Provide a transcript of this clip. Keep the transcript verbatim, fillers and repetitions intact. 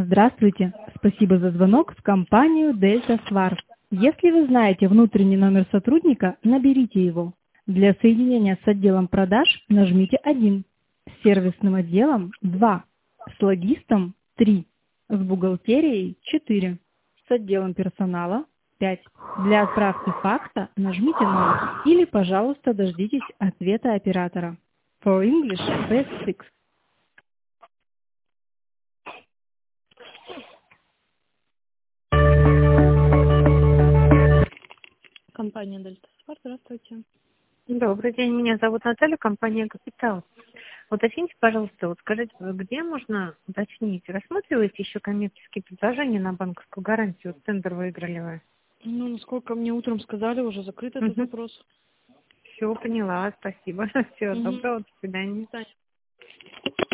Здравствуйте. Спасибо за звонок в компанию Delta Swart. Если вы знаете внутренний номер сотрудника, наберите его. Для соединения с отделом продаж нажмите один, с сервисным отделом два, с логистом три, с бухгалтерией четыре, с отделом персонала пять. Для отправки факса нажмите ноль или, пожалуйста, дождитесь ответа оператора. For English, press six. Компания Дельта Спорт, здравствуйте. Добрый день, меня зовут Наталья, компания «Капитал». Уточните, пожалуйста, вот скажите, где можно уточнить, рассматриваете еще коммерческие предложения на банковскую гарантию? Вот тендер выиграли вы. Ну, насколько мне утром сказали, уже закрыт этот Угу. вопрос. Все, поняла, спасибо. Всего Угу. доброго, до свидания. До свидания.